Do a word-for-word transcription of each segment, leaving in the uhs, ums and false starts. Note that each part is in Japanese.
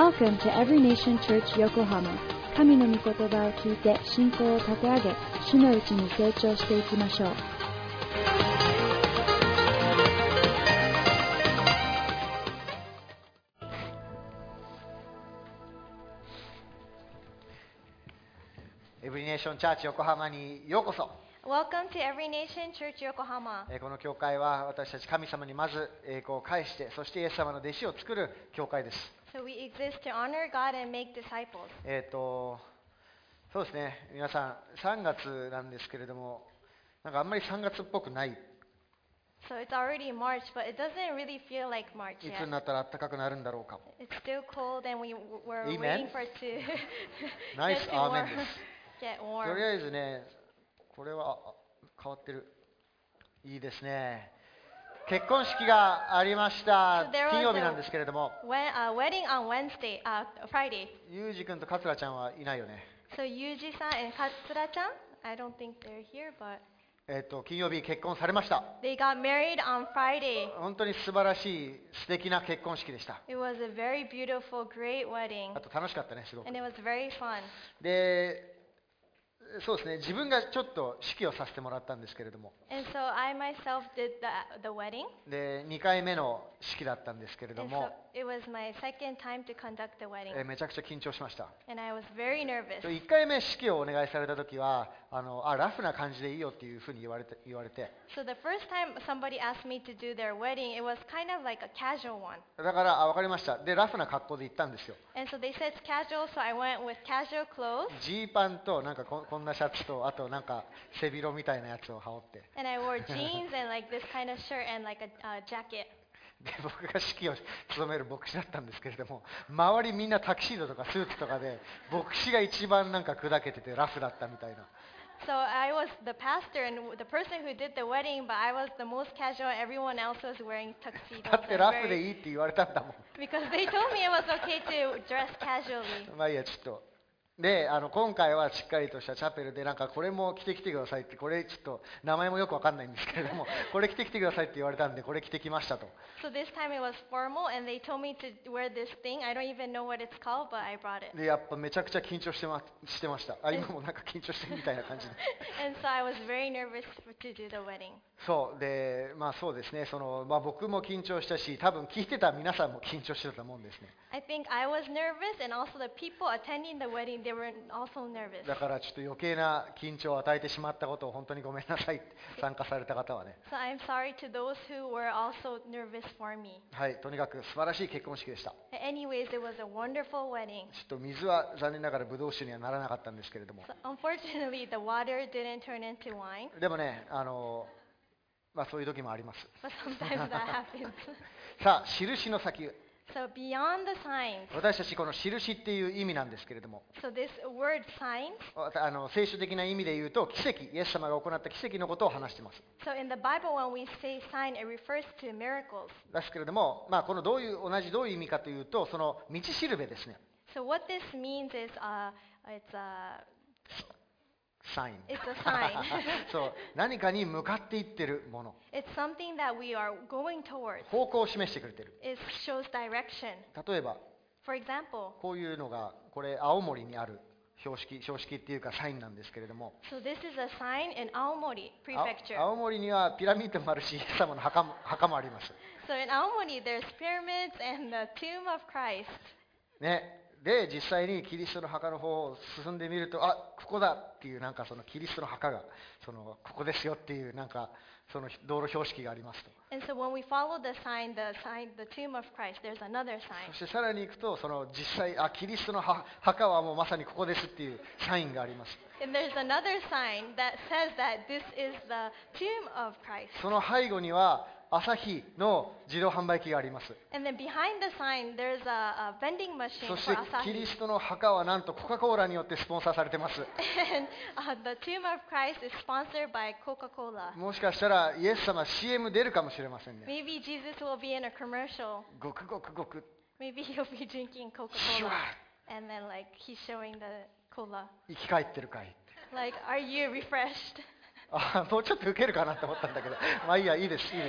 Welcome to Every Nation Church Yokohama. 神の御言葉を聞いて信仰を立て上げ、主のうちに成長していきましょう。 エブリネーションチャーチ横浜にようこそ。 Welcome to Every Nation Church Yokohama. この教会は私たち神様にまず栄光を返して、そしてイエス様の弟子を作る教会です。 So we exist to honor God and make disciples. えっと、そうですね、皆さんさんがつなんですけれども、なんかあんまりさんがつっぽくない。 So it's already March, but it doesn't really feel like March い yet. つになったら暖かくなるんだろうか。 It's still cold and we, we're Amen. waiting for it to ナイ get ス to アーメ warm. ンです。 Get と warm. りあえずね、これはあ変わってる。いいですね。結婚式がありました。 So there was 金曜日なんですけれども、 When, uh, wedding on Wednesday, uh, Friday. ユージ君とカツラちゃんはいないよね。 So Yuji-san and Katsura-chan, I don't think they're here, but えっと金曜日結婚されました。 they got married on Friday. 本当に素晴らしい素敵な結婚式でした。 It was a very beautiful, great wedding, あと楽しかったね、すごく。 and it was very fun. で、そうですね、自分がちょっと式をさせてもらったんですけれども、 And so I myself did the, the wedding. でにかいめの式だったんですけれど And も、 so it was my second time to conduct the wedding. えめちゃくちゃ緊張しました。 And I was very nervous. いっかいめ式をお願いされた時はあのあラフな感じでいいよっていうふうに言われて言われて So the first time somebody asked me to do their wedding, it was kind of like a casual one. だからあ分かりました。でラフな格好で行ったんですよ。 And so they said it's casual, so I went with casual clothes. ジーパンとなんか こ, こんなシャツとあとなんか背広みたいなやつを羽織って。 And I wore jeans and like this kind of shirt and like a uh, jacket. で僕が式を務める牧師だったんですけれども、周りみんなタキシードとかスーツとかで牧師が一番なんか砕けててラフだったみたいな。 So I was the pastor and the person who did the wedding, but I was the most casual. Everyone else was wearing tuxedos. だってラフでいいって言われたんだもん。 Because they told me it was okay to dress casually. まあいいや、ちょっと。で、あの今回はしっかりとしたチャペルで、なんかこれも着てきてくださいって、これちょっと名前もよくわかんないんですけれども、これ着てきてくださいって言われたんで、これ着てきましたと。 So this time it was formal and they told me to wear this thing. I don't even know what it's called, but I brought it. で、やっぱめちゃくちゃ緊張してましてました。あ、今もなんか緊張してるみたいな感じで。 And so I was very nervous for, to do the wedding. そうで、まあそうですね、そのまあ、僕も緊張したし、多分聞いてた皆さんも緊張してたと思うんですね。 I think I was nervous and also the people attending the wedding, they were also nervous. だからちょっと余計な緊張を与えてしまったことを本当にごめんなさいって参加された方はね。 So I'm sorry to those who were also nervous for me. はい、とにかく素晴らしい結婚式でした。 Anyways, it was a wonderful wedding. ちょっと水は残念ながらブドウ酒にはならなかったんですけれども。 So unfortunately, the water didn't turn into wine, でもね、あの、まあそういう時もあります。 but sometimes that happens. さあ、印の先。 So beyond the signs, 私たちこの印っていう意味なんですけれども、 so this word signs, あの聖書的な意味で言うと奇跡、イエス様が行った奇跡のことを話しています。 so in the Bible when we say sign, it refers to miracles. ですけれども、まあ、このどういう同じどういう意味かというと、その道しるべですね。 So what this means is, uh, it's a, サイン。 it's a sign. そう、何かに向かっていってるもの。 It's something that we are going towards. 方向を示してくれてる。 It shows direction. 例えば、 For example, こういうのが、これ青森にある標識、標識っていうかサインなんですけれども、 so this is a sign in Aomori あ Prefecture. 青森にはピラミッドもあるし、イエス様の墓も、墓もあります。 So in Aomori, there's pyramids and the tomb of Christ. ね。で、実際にキリストの墓の方を進んでみると、あ、ここだっていう、なんかそのキリストの墓が、そのここですよっていう、なんかその道路標識がありますと。 And so when we follow the sign, the sign, the tomb of Christ, there's another そ sign. してさらに行くと、その実際、あ、キリストのは墓はもうまさにここですっていうサインがあります。 And there's another sign that says that this is the tomb of Christ. その背後には、朝日の自動販売機があります。 And then behind the sign, there's a, a vending machine そし for てキ Asahi. リストの墓はなんとコカ・コーラによってスポンサーされてます。 And uh, the tomb of Christ is sponsored by Coca-Cola. もしかしたらイエス様 シーエム 出るかもしれませんね。 Maybe Jesus will be in a commercial. ごくごくごく Maybe he'll be drinking シュワ Coca-Cola. And then like he's showing the cola. 生き返ってるかい。 Like, are you refreshed? あ、もうちょっと受けるかなと思ったんだけど、まあいいや、いいです、いいです。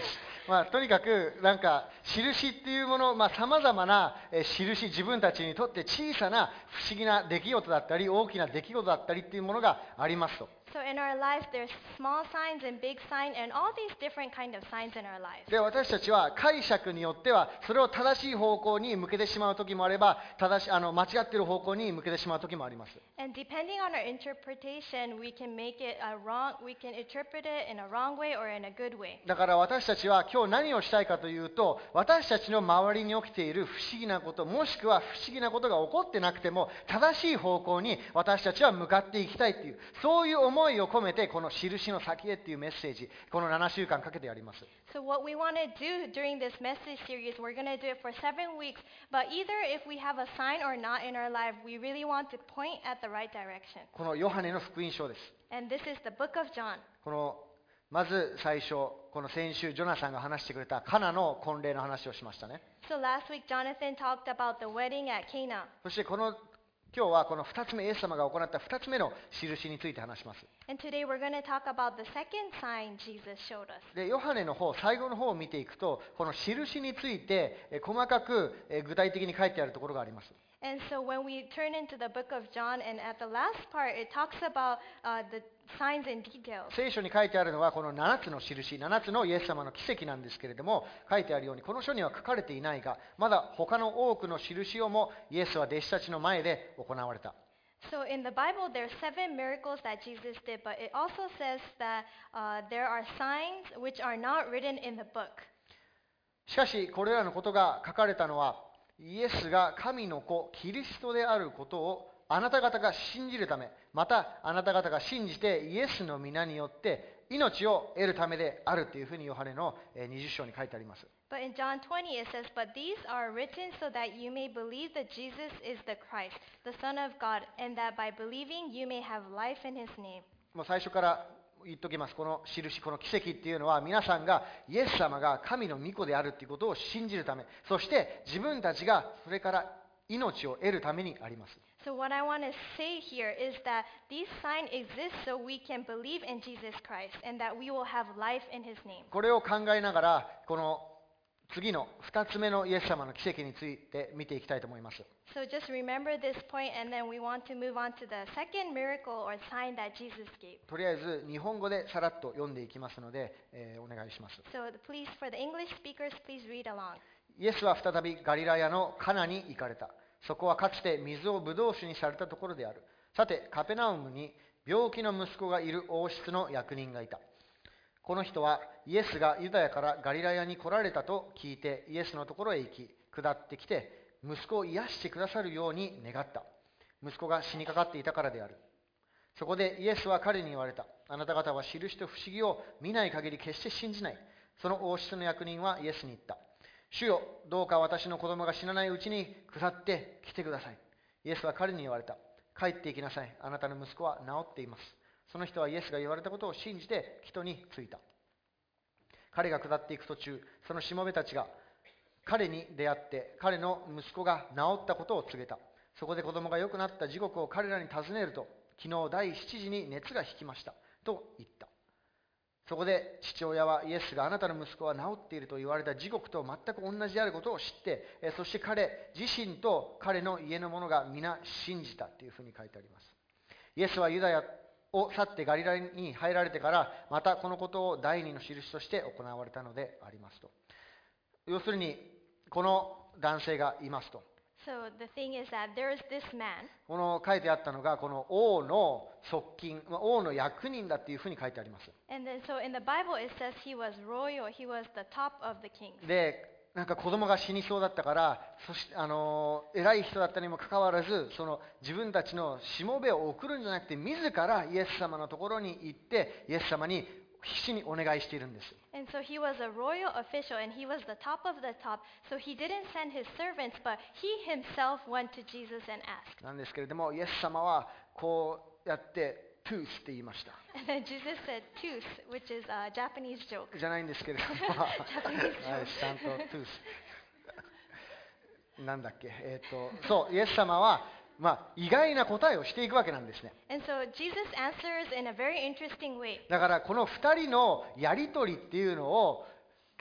まあ、とにかくなんか印っていうもの、まあ、様々なえー印、自分たちにとって小さな不思議な出来事だったり大きな出来事だったりっていうものがありますと。 So in our lives, there's small signs and big signs and all these different kind of signs in our lives. で、私たちは解釈によってはそれを正しい方向に向けてしまう時もあれば、正しあの間違っている方向に向けてしまう時もあります。 And depending on our interpretation, we can make it a wrong, we can interpret it in a wrong way or in a good way. だから私たちは今日何をしたいかというと、私たちの周りに起きている不思議なこと、もしくは不思議なことが起こってなくても正しい方向に私たちは向かっていきたいという、そういう思いを込めてこの印の先へっていうメッセージ、このななしゅうかんかけてやります。 So what we want to do during this message series, we're going to do it for seven weeks. But either if we have a sign or not in our life, we really want to point at the right direction. このヨハネの福音書です。 And this is the book of John. このまず最初、この先週ジョナサンが話してくれたカナの婚礼の話をしましたね。 So last week, Jonathan talked about the wedding at Cana. そしてこの今日はこのふたつめ、イエス様が行ったふたつめの印について話します。 And today we're going to talk about the second sign Jesus showed us. で、ヨハネの方、最後の方を見ていくと、この印についてえ細かくえ具体的に書いてあるところがあります。 And so when we turn into the book of John, and at the last part, it talks about uh, the signs and details. 聖書に書いてあるのはこのななつの印、ななつのイエス様の奇跡なんですけれども、書いてあるようにこの書には書かれていないが、まだ他の多くの印をもイエスは弟子たちの前で行われた。 So in the Bible, there are seven miracles that Jesus did, but it also says that uh, there are signs which are not written in the book. しかしこれらのことが書かれたのは、イエスが神の子、キリストであることをあなた方が信じるため、またあなた方が信じてイエスの皆によって命を得るためであるというふうにヨハネのにじゅっ章に書いてあります。 But in John twenty, it says, But these are written so that you may believe that Jesus is the Christ, the Son of God, and that by believing you may have life in his name. もう最初から言っときます。この印、この奇跡っていうのは皆さんがイエス様が神の御子であるということを信じるため、そして自分たちがそれから命を得るためにあります。 So what I want to say here is that these signs exist so we can believe in Jesus Christ and that we will have life in his name. これを考えながら、この次のふたつめのイエス様の奇跡について見ていきたいと思います。 So just remember this point, and then we want to move on to the second miracle or sign that Jesus gave. とりあえず日本語でさらっと読んでいきますので、えーお願いします。 So please, for the English speakers, please read along. イエスは再びガリラヤのカナに行かれた。そこはかつて水をブドウ酒にされたところである。さて、カペナウムに病気の息子がいる王室の役人がいた。この人はイエスがユダヤからガリラヤに来られたと聞いてイエスのところへ行き、下ってきて息子を癒してくださるように願った。息子が死にかかっていたからである。そこでイエスは彼に言われた。あなた方は印と不思議を見ない限り決して信じない。その王室の役人はイエスに言った。主よ、どうか私の子供が死なないうちに下ってきてください。イエスは彼に言われた。帰っていきなさい。あなたの息子は治っています。その人はイエスが言われたことを信じて人に着いた。彼が下っていく途中、そのしもべたちが彼に出会って彼の息子が治ったことを告げた。そこで子供が良くなった時刻を彼らに尋ねると、昨日だいしちじに熱が引きましたと言った。そこで父親はイエスがあなたの息子は治っていると言われた時刻と全く同じであることを知って、そして彼自身と彼の家の者が皆信じたというふうに書いてあります。イエスはユダヤを去ってガリラに入られてからまたこのことを第二の印として行われたのでありますと。要するにこの男性がいますと。 So the thing is that there is this man. この書いてあったのがこの王の側近、王の役人だっていうふうに書いてあります。 And then so in the Bible it says he was royal, he was the top of the kings. で、なんか子供が死にそうだったから、そしてあの偉い人だったにもかかわらず、その自分たちのしもべを送るんじゃなくて、自らイエス様のところに行ってイエス様に必死にお願いしているんです。 And so he was a royal official and he was the top of the top. So he didn't send his servants, but he himself went to Jesus and asked. なんですけれども、イエス様はこうやってトゥースって言いました。 And then Jesus said tooth, which is a Japanese joke. じゃないんですけれども、はい、ちゃんとトゥース。なんだっけ、えっと、そう、イエス様は、まあ、意外な答えをしていくわけなんですね。 And so Jesus answers in a very interesting way. だからこのふたりのやり取りっていうのを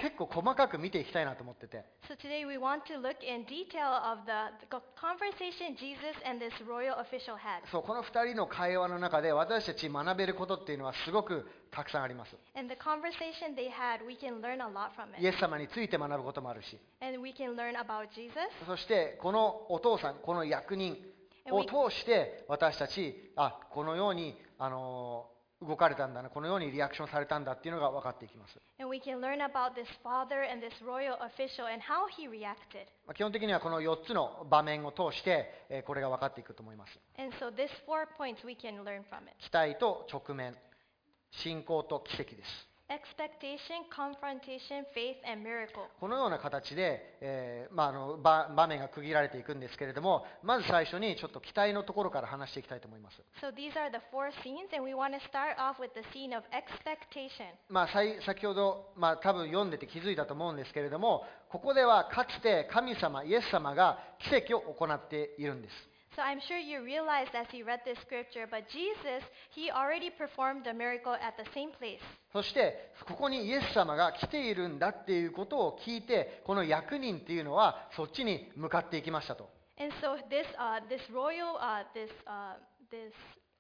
結構細かく見ていきたいなと思ってて、 So today we want to look in detail of the, the conversation Jesus and this royal official had. そうこのふたりの会話の中で私たち学べることっていうのはすごくたくさんあります。 And the conversation they had, we can learn a lot from イエ it. ス様について学ぶこともあるし、 And we can learn about Jesus. そしてこのお父さん、この役人を通して私たち、あ、このようにあの動かれたんだな、このようにリアクションされたんだっていうのが分かっていきます。 And we can learn about this father and this royal official and how he reacted. まあ基本的にはこのよっつの場面を通してえーこれが分かっていくと思います。 And so these four points we can learn from it. 期待と直面、信仰と奇跡です。 Expectation, confrontation, faith, and miracle. このような形で、えーまあ、あの場場面が区切られていくんですけれども、まず最初にちょっと期待のところから話していきたいと思います。 So these are the four scenes, and we want to start off with the scene of expectation. まあ、さい先ほど、まあ、多分読んでて気づいたと思うんですけれども、ここではかつて神様、イエス様が奇跡を行っているんです。 So I'm sure you realized as you read this scripture, but Jesus, he already performed the miracle at the same place. そしてここにイエス様が来ているんだっていうことを聞いて、この役人っていうのはそっちに向かっていきましたと。 And so this, uh, this royal, uh, this, uh, this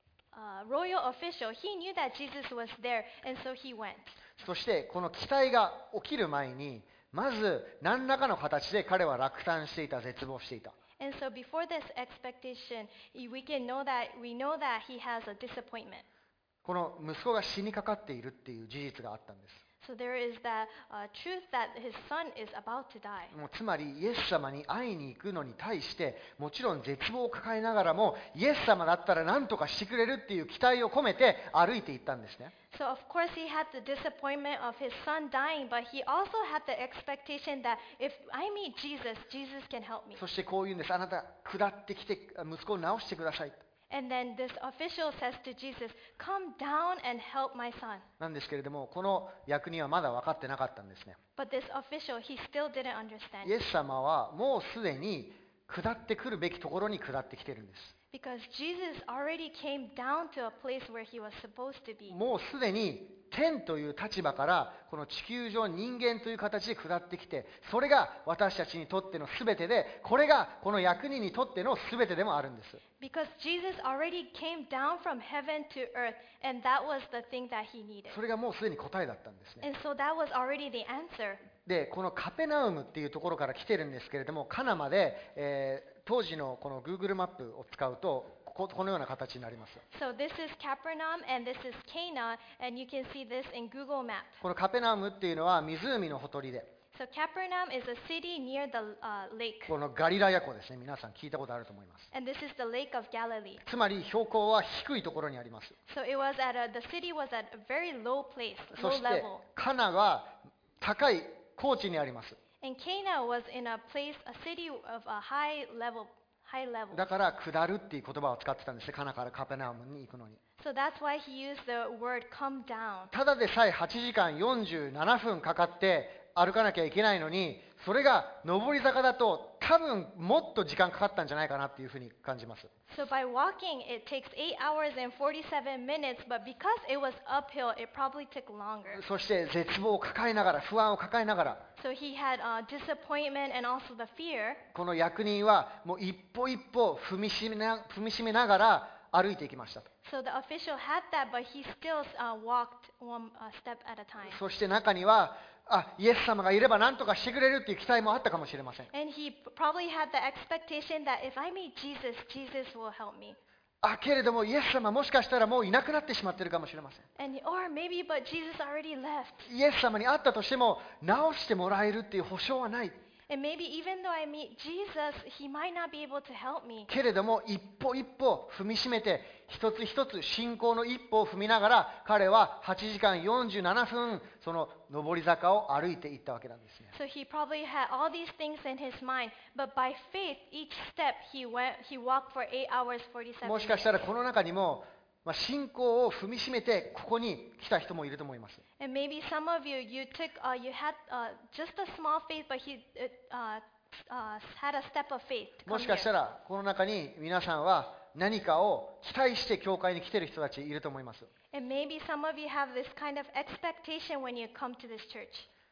uh, royal official, he knew that Jesus was there, and so he went. そしてこの期待が起きる前に、まず何らかの形で彼は落胆していた、絶望していた。 And so before this expectation, we can know that we know that he has a disappointment. この息子が死にかかっているっていう事実があったんです。 So there is that uh, truth that his son is about to die. もうつまりイエス様に会いに行くのに対して、もちろん絶望を抱えながらも、イエス様だったら何とかしてくれるっていう期待を込めて歩いていったんですね。 So of course he had the disappointment of his son dying, but he also had the expectation that if I meet Jesus, Jesus can help me. そしてこう言うんです。あなた下ってきて息子を治してください。 And then this official says to Jesus, "Come down and help my son." なんですけれども、この役人はまだ分かってなかったんですね。 But this official, he still didn't understand イエス様はもうすでに下ってくるべきところに下ってきてるんです。 because Jesus already came down to a place where he was supposed to be. もうすでに天という立場からこの地球上人間という形で下ってきて、それが私たちにとっての全てで、これがこの役人にとっての全てでもあるんです。 Because Jesus already came down from heaven to earth, and that was the thing that he needed. それがもうすでに答えだったんですね。 And so that was already the answer. で、このカペナウムっていうところから来てるんですけれども、カナまで、えー当時のこの Google マップを使うとこ、このような形になります。 So this is Capernaum and this is Cana, and you can see this in Google Maps. このカペナウムっていうのは湖のほとりで、 So Capernaum is a city near the uh, lake, このガリラヤ湖ですね。皆さん聞いたことあると思います。 and this is the lake of Galilee. つまり標高は低いところにあります。 So it was at a, the city was at a very low place, そ low して level. カナは高い高地にあります。 And Cana was in a place, a city of a high level, high level. だから下るっていう言葉を使ってたんですね。カナからカペナウムに行くのに。 So that's why he used the word "come down." ただでさえはちじかんよんじゅうななふんかかって歩かなきゃいけないのに、それが上り坂だと多分もっと時間かかったんじゃないかなっていうふうに感じます。 So by walking, it takes eight hours and forty-seven minutes, but because it was uphill, it probably took longer. そして絶望を抱えながら、不安を抱えながら、 So he had uh, disappointment and also the fear. この役人はもう一歩一歩踏みしめな、踏みしめながら歩いていきました。 So the official had that, but he still uh, walked one uh, step at a time. そして中には、あ、イエス様がいれば何とかしてくれるっていう期待もあったかもしれません。 And he p- probably had the expectation that if I meet Jesus, Jesus will help me. あ、けれどもイエス様もしかしたらもういなくなってしまってるかもしれません。 And or maybe, but Jesus already left. イエス様に会ったとしても治してもらえるっていう保証はない。 And maybe even though I meet Jesus, he might not be able to help me. けれども一歩一歩踏みしめて、一つ一つ信仰の一歩を踏みながら、彼ははちじかんよんじゅうななふんその上り坂を歩いていったわけなんですね。 So he probably had all these things in his mind, but by faith, each step he went, he walked for eight hours forty-seven もしかしたら minutes. この中にも、まあ、信仰を踏みしめてここに来た人もいると思います。 And maybe some of you, you took, uh, you had uh, just a small faith, but he uh, uh, had a step of faith. to も come しかした here. らこの中に皆さんは何かを期待して教会に来ている人たちいると思います。 And maybe some of you have this kind of expectation when you come to this church.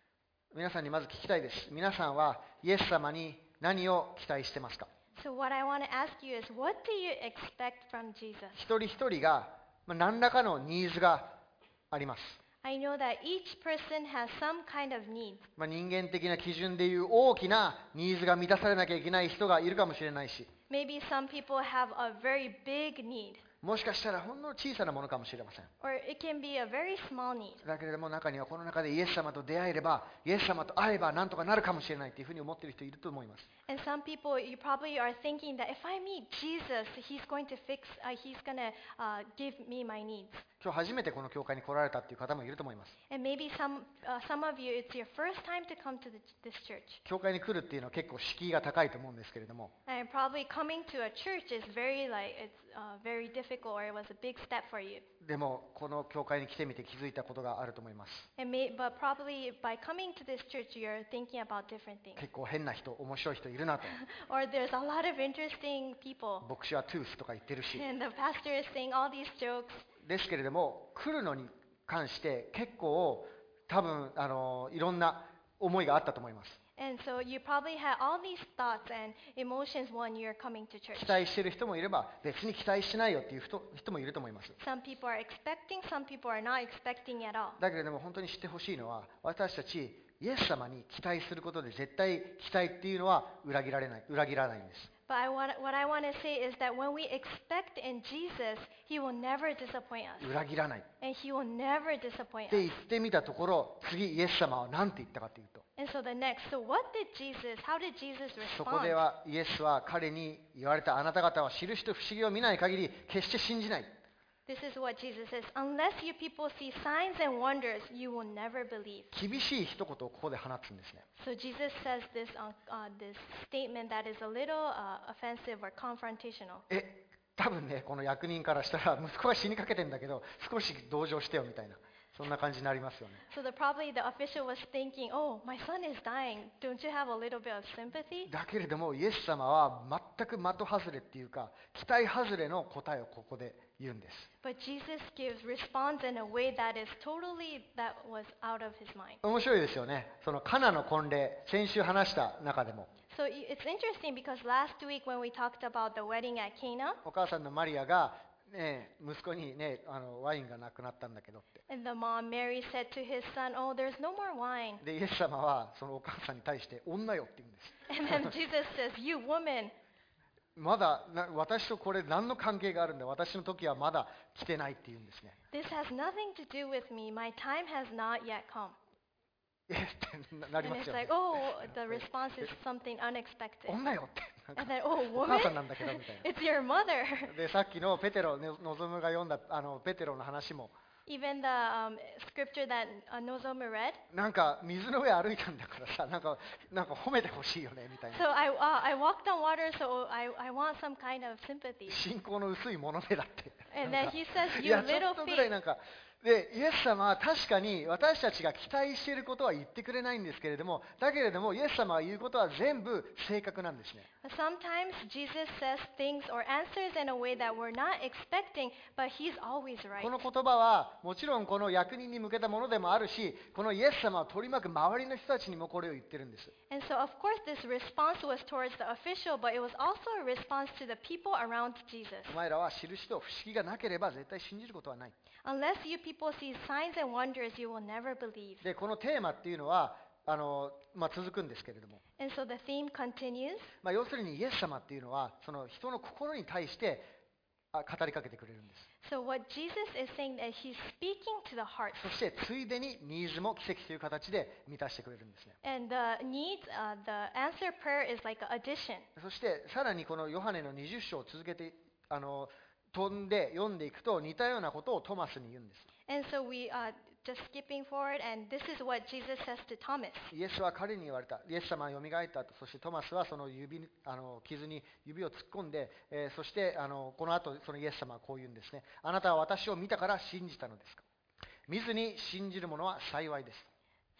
皆さんにまず聞きたいです。皆さんはイエス様に何を期待してますか？ So what I want to ask you is, what do you expect from Jesus? 一人一人がまあ何らかのニーズがあります。 I know that each person has some kind of needs. まあ、人間的な基準でいう大きなニーズが満たされなきゃいけない人がいるかもしれないし、 Maybe some people have a very big need, もしかしたらほんの小さなものかもしれません。 or it can be a very small need. だけれども中にはこの中でイエス様と出会えれば、イエス様と会えばなんとかなるかもしれないというふうに思っている人いると思います。 And some people, you probably are thinking that if I meet Jesus, he's going to fix, uh, he's going to uh, give me my needs. 今日初めてこの教会に来られたっていう方もいると思います。 And maybe some, uh, some of you, it's your first time to come to the, this church. 教会に来るっていうのは結構敷居が高いと思うんですけれども、 And probably coming to a church is very like, it's uh, very difficult, or it was a big step for you. でもこの教会に来てみて気づいたことがあると思います。 And may, but probably by coming to this church, you're thinking about different things. 結構変な人、面白い人いるなと。 Or there's a lot of interesting people. 牧師はトゥースとか言ってるし。 And the pastor is saying all these jokes. ですけれども、来るのに関して結構多分あのいろんな思いがあったと思います。 And so you probably had all these thoughts and emotions when you're coming to church. 期待している人もいれば、別に期待してないよっていう人人もいると思います。 Some people are expecting, some people are not expecting at all. だけれども本当に知ってほしいのは、私たちイエス様に期待することで絶対期待っていうのは裏切られない、裏切らないんです。 But I want, what I want to say is that when we expect in Jesus, He will never disappoint us. 裏切らない。 And He will never disappoint って us. 言ってみたところ、次イエス様は何て言ったかというと、 And so the next, so what did Jesus, how did Jesus そこで respond? はイエスは彼に言われた、あなた方は印と不思議を見ない限り決して信じない。 This is what Jesus says. Unless you people see signs and wonders, you will never believe. 厳しい一言をここで放つんですね。 So Jesus says this, uh, uh, this statement that is a little uh, offensive or confrontational. え、多分ね、この役人からしたら息子が死にかけてんだけど少し同情してよみたいな、そんな感じになりますよね。 So the, probably the official was thinking, oh, my son is dying. Don't you have a little bit of sympathy? だけれどもイエス様は全く的外れっていうか期待外れの答えをここで言うんです。 But Jesus gives response in a way that is totally, that was out of his mind. 面白いですよね。そのカナの婚礼、先週話した中でも So i- it's interesting because last week when we talked about the wedding at Cana, お母さんのマリアが、ね、息子に、ね、あのワインがなくなったんだけどって。 and the mom Mary said to his son, oh, there's no more wine. でイエス様はそのお母さんに対して女よって言うんです。 And then Jesus says, you woman, まだな私とこれ何の関係があるんだ、私の時はまだ来てないって言うんですね。 this has nothing to do with me. My time has not yet come. えってななり And ます it's よね like,。oh, the response is something unexpected. 女よってなんか And then, oh, お母 woman, さんなんだけどみたいな。 it's your mother. でさっきのペテロ、ね、望むが読んだあのペテロの話も Even the um, scripture that uh, Nozomu read. なんか水の上歩いたんだからさ、なんかなんか褒めてほしいよねみたいな。 So I, uh, I walked on water, so I, I want some kind of sympathy. 信仰の薄いものねだって。 And なん then か he says, い you やちょ little っとぐらい faith. なんかでイエス様は確かに私たちが期待していることは言ってくれないんですけれども、だけれどもイエス様が言うことは全部正確なんですね。 Sometimes Jesus says things or answers in a way that we're not expecting, but he's always right. この言葉はもちろんこの役人に向けたものでもあるし、このイエス様を取り巻く周りの人たちにもこれを言ってるんです。 And so, of course, this response was towards the official, but it was also a response to the people around Jesus. お前らは印と不思議がなければ絶対信じることはない。 Unless you people see signs and wonders, you will never believe. でこのテーマっていうのはあの、まあ、続くんですけれども、 And so the theme continues. まあ、要するにイエス様っていうのはその人の心に対してあ語りかけてくれるんです。 So what Jesus is saying is he's speaking to the heart. そしてついでにニーズも奇跡という形で満たしてくれるんですね。 And the needs, uh, the answer prayer is like an addition. そしてさらにこのヨハネのにじゅっ章を続けてあの飛んで読んでいくと似たようなことをトマスに言うんです。 And so we uh, just skipping forward, and this is what Jesus says to Thomas. イエスは彼に言われた。イエス様はよみがえったと。そしてトマスはその指あの傷に指を突っ込んで、えー、そしてあのこの後そのイエス様はこう言うんですね。あなたは私を見たから信じたのですか。見ずに信じる者は幸いです。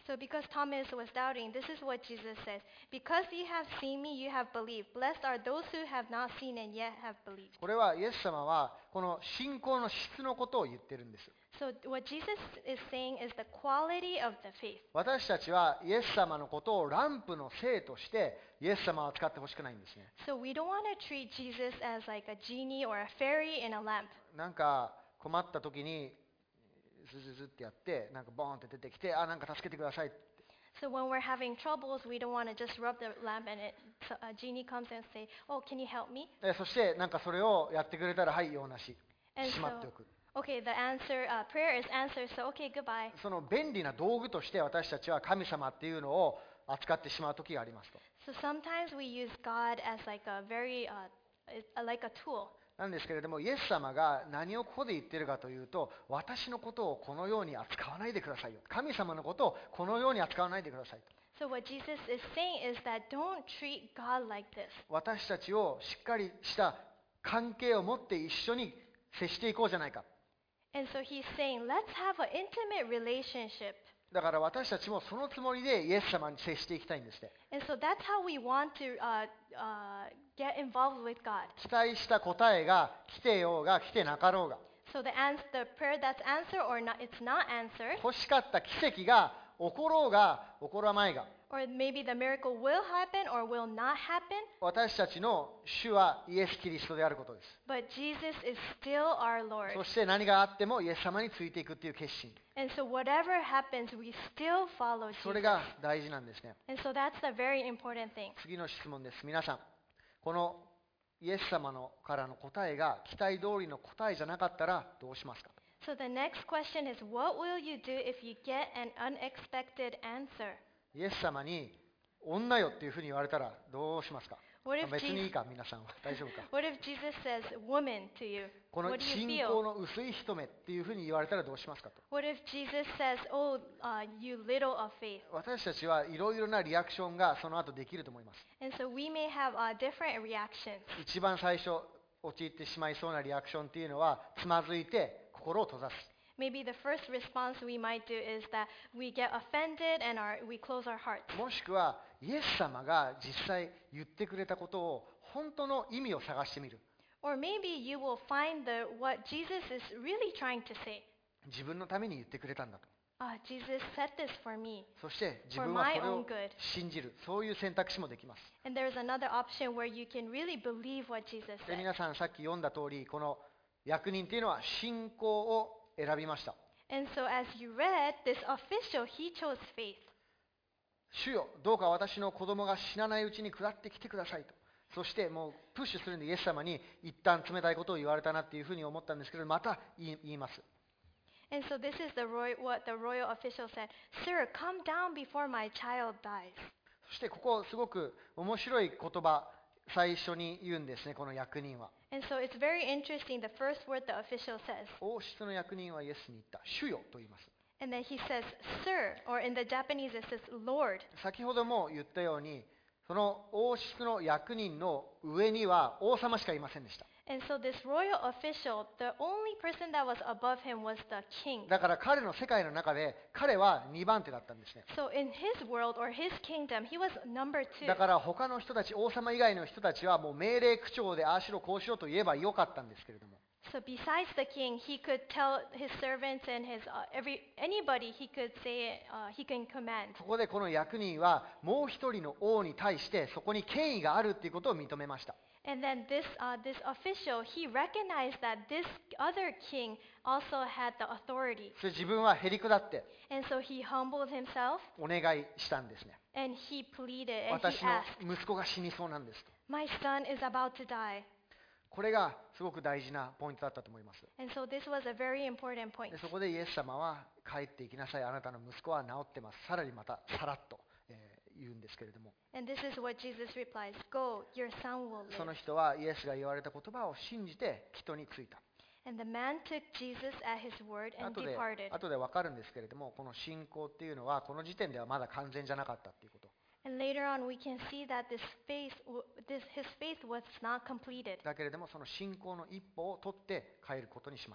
So because Thomas was doubting, this is what Jesus says. Because you have seen me, you have believed. Blessed are those who have not seen and yet have believed. これはイエス様はこの信仰の質のことを言ってるんです。 So what Jesus is saying is the quality of the faith. 私たちはイエス様のことをランプの精としてイエス様を扱ってほしくないんですね。 So we don't want to treat Jesus as like a genie or a fairy in a lamp. なんか困った時にズズズってやってなんかボーンって出てきて、あ、なんか助けてくださいって。 So when we're having troubles, we don't want to just rub the lamp and it, so a genie comes and say, "Oh, can you help me?" えそしてなんかそれをやってくれたらはい用なし And しまっておく。 so, okay, the answer, uh, prayer is answered. So okay, goodbye. その便利な道具として私たちは神様っていうのを扱ってしまう時がありますと。 So sometimes we use God as like a very, uh, uh, like a tool. なんですけれども、イエス様が何をここで言ってるかというと、私のことをこのように扱わないでくださいよ。神様のことをこのように扱わないでくださいと。 So what Jesus is saying is that don't treat God like this. 私たちをしっかりした関係を持って一緒に接していこうじゃないか。 And so he's saying, let's have an intimate relationship. だから私たちもそのつもりでイエス様に接していきたいんですね。 And so that's how we want to uh, uh, get involved with God. 期待した答えが来てようが来てなかろうが、 So the, ans- the prayer that's answered or not, it's not answered. 欲しかった奇跡が起ころうが起こらないが、 Or maybe the miracle will happen or will not happen. 私たちの主はイエス・キリストであることです。 But Jesus is still our Lord. そして何があってもイエス様についていくっていう決心。 And so whatever happens, we still follow それ Jesus. が大事なんですね。 And so that's the very important thing. 次の質問です。皆さん、このイエス様のからの答えが期待通りの答えじゃなかったらどうしますか？ So the next question is, what will you do if you get an unexpected answer? イエス様に女よっていうふうに言われたらどうしますか？ What if 別にいい Jesus, か、皆さんは大丈夫か？ what if Jesus says woman to you? この What do you 信仰 feel? の薄い人目っていうふうに言われたらどうしますかと。 What if Jesus says, oh, uh, you little of faith? 私たちはいろいろなリアクションがその後できると思います。 And so we may have uh, different reactions. 一番最初陥ってしまいそうなリアクションっていうのはつまずいて心を閉ざす。 Maybe the first response we might do is that we get offended and our, we close our hearts. もしくはイエス様が実際言ってくれたことを本当の意味を探してみる。 Or maybe you will find the, what Jesus is really trying to say. 自分のために言ってくれたんだと。 Ah, Jesus said this for me. そして自 For 分は my それ own を good. 信じる。そういう選択肢もできます。 And there's another option where you can really believe what Jesus で said. 皆さんさっき読んだ通り、この役人っていうのは信仰を選びました。 And so as you read, this official, he chose faith. 主よ、どうか私の子供が死なないうちに下ってきてくださいと。そしてもうプッシュするんでイエス様に一旦冷たいことを言われたなっていうふうに思ったんですけど、また言い言います。 And so this is the roy- what the royal official said. Sir, come down before my child dies. そしてここすごく面白い言葉、最初に言うんですね、この役人は。 And so it's very interesting. The first word the official says. 王室の役人はイエスに言った。主よと言います。 And then he says, Sir, or in the Japanese it says, Lord. 先ほども言ったように、その王室の役人の上には王様しかいませんでした。 And so this royal official, the only person that was above him was the king. だから彼の世界の中で彼はにばん手だったんですね。 So in his world or his kingdom, he was number two. だから他の人たち、王様以外の人たちはもう命令口調でああしろこうしろと言えばよかったんですけれども、 So besides the king, he could tell his servants and his uh, every anybody he could say it, uh, he can command. ここでこの役人はもう一人の王に対してそこに権威があるということを認めました。 And then this uh, this official, he recognized that this other king also had the authority. それ自分はへりくだって And so he humbled himself お願いしたんですね。 and he pleaded and he 私の asked, 息子が死にそうなんですと。 My son is about to die. これがすごく大事なポイントだったと思います。 And so this was a very important point. でそこでイエス様は帰っていきなさい、あなたの息子は治ってます。さらにまたさらっと、えー言うんですけれども、 And this is what Jesus replies, Go, your son will そ live. の人はイエスが言われた言葉を信じて人についた。 And the man took Jesus at his word and 後で departed. 後で分かるんですけれども、この信仰っていうのはこの時点ではまだ完全じゃなかったっていうこと。 And later on, we can see that this faith, w- this, his faith was not completed. だけれどもその信仰の一歩を取って帰ることにしました。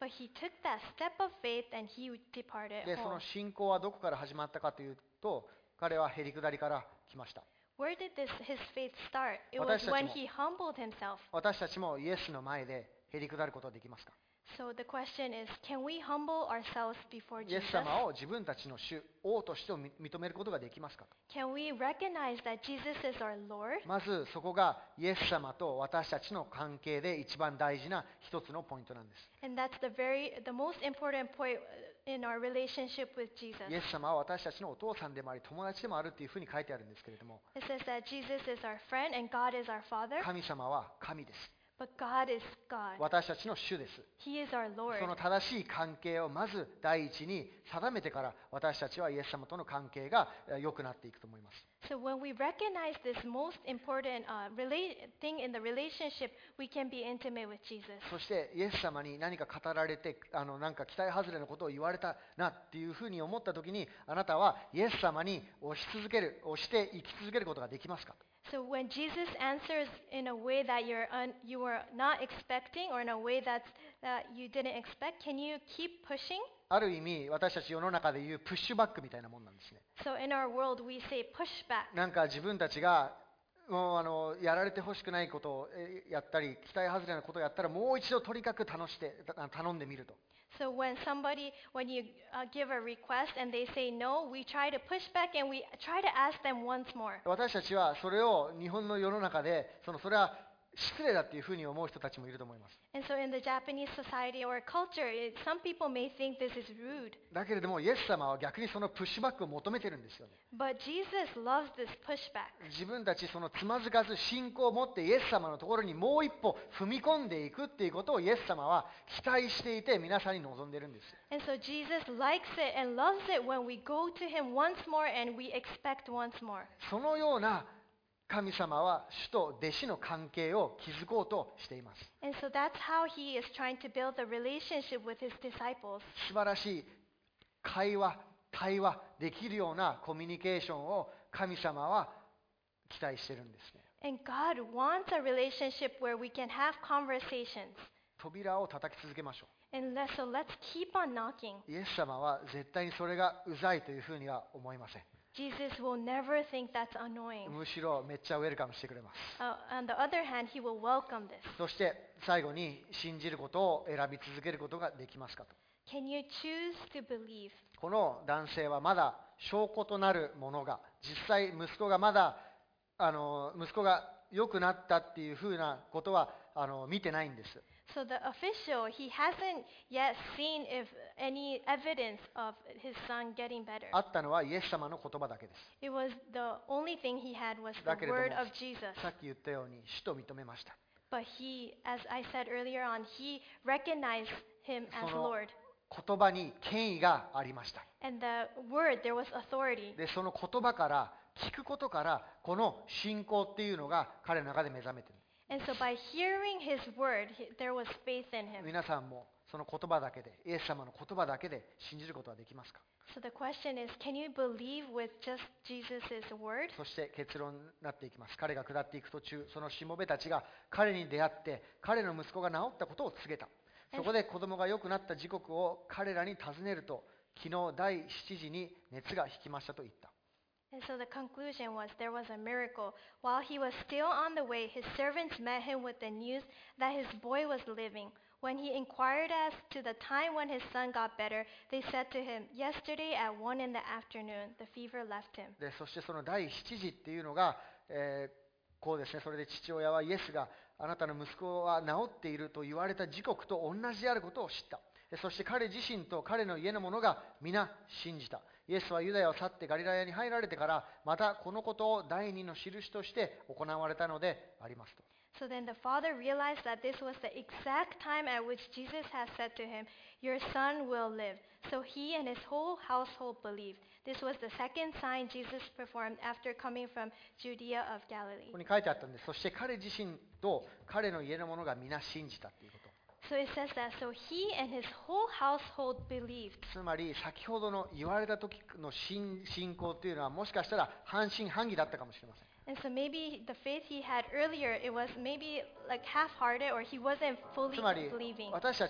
But he took that step of faith and he departed で、そ home. の信仰はどこから始まったかというと、彼はへりくだりから来ました。 Where did this his faith start? It was 私たちも when he humbled himself. 私たちもイエスの前でへりくだることができますか？ So the question is, can we humble ourselves before イエ Jesus? ス様を自分たちの主、王として認めることができますか？ Can we recognize that Jesus is our Lord? まずそこがイエス様と私たちの関係で一番大事な一つのポイントなんです。 And that's the very the most important point in our relationship with Jesus. イエス様は私たちのお父さんでもあり友達でもあるというふうに書いてあるんですけれども、 It says that Jesus is our friend and God is our Father, 神様は神です。 but God is God. 私たちの主です。 He is our そ Lord. の正しい関係をまず第一に定めてから私たちはイエス様との関係がえー良くなっていくと思います。 So when we recognize this most important uh, rela- thing in the relationship, we can be intimate with Jesus. そしてイエス様に何か語られてあのなんか期待外れのことを言われたなっていうふうに思ったときに、あなたはイエス様に押し続ける、押して生き続けることができますか？ So when Jesus answers in a way that you're un- you were not expecting or in a way that's, that you didn't expect, can you keep pushing? ある意味私たち世の中でいうプッシュバックみたいなもんなんですね。 So in our world, we say push back. なんか自分たちがもうあのやられてほしくないことをえやったり、期待外れなことをやったらもう一度とにかく楽してた頼んでみると。 So when somebody, when you uh, give a request and they say no, we try to push back and we try to ask them once more. 私たちはそれを日本の世の中でそのそれは失礼だっていうふうに思う人たちもいると思います。 And so in the Japanese society or culture, it, some people may think this is rude. だけれどもイエス様は逆にそのプッシュバックを求めてるんですよね。 But Jesus loves this pushback. 自分たちそのつまずかず信仰を持ってイエス様のところにもう一歩踏み込んでいくっていうことをイエス様は期待していて皆さんに望んでるんです。 And so Jesus likes it and loves it when we go to him once more and we expect once more. そのような神様は主と弟子の関係を築こうとしています。 And so that's how he is trying to build a relationship with his disciples. 素晴らしい会話、対話できるようなコミュニケーションを神様は期待してるんですね。 And God wants a relationship where we can have conversations. 扉を叩き続けましょ And let, so let's keep on knocking. う。イエス様は絶対にそれがうざいというふうには思いません。 Jesus will never think that's annoying. むしろめっちゃウェルカムしてくれます。 Uh, on the other hand, he will welcome this. そして最後に信じることを選び続けることができますかと。 Can you choose to believe? この男性はまだ証拠となるものが、実際息子がまだあの息子が良くなったっていうふうなことはあの見てないんです。 So the official, he hasn't yet seen if any evidence of his son getting better. あったのはイエス様の言葉だけです。 It was the only thing he had was だ the けれども word of Jesus. さっき言ったように主と認めました。 But he, as I said earlier on, he recognized him as その Lord. 言葉に権威がありました。 And the word, there was authority. で、その言葉から聞くことからこの信仰っていうのが彼の中で目覚めている。 And so by hearing his word, he- there was faith in him. 皆さんもその言葉だけで、イエス様の言葉だけで信じることはできますか？ So the question is, can you believe with just Jesus' word? そして結論になっていきます。彼が下っていく途中、そのしもべたちが彼に出会って、彼の息子が治ったことを告げた。そこで子供が良くなった時刻を彼らに尋ねると、昨日だいしちじに熱が引きましたと言った。 And so the conclusion was there was a miracle. While he was still on the way, his servants met him with the news that his boy was living. When he inquired as to the time when his son got better, they said to him, yesterday at one in the afternoon, the fever left him. で、そしてそのだいしちじっていうのが、えーこうですね、それで父親はイエスがあなたの息子は治っていると言われた時刻と同じであることを知った。そして彼自身と彼の家の者が皆信じた。イエスはユダヤを去ってガリラヤに入られてから、またこのことを第二の印として行われたのでありますと。 So then the father realized that this was the exact time at which Jesus had said to him, your son will live. So he and his whole household believed. This was the second sign Jesus performed after coming from Judea of こ Galilee. こに書いてあったんです。そして彼自身と彼の家の者が皆信じたということ。 So it says that, so he and his whole household believed. つまり先ほどの言われた時の信信仰というのはもしかしたら半信半疑だったかもしれません。 And so maybe the faith he had earlier, it was maybe like half-hearted or he wasn't fully つまり believing. 私たち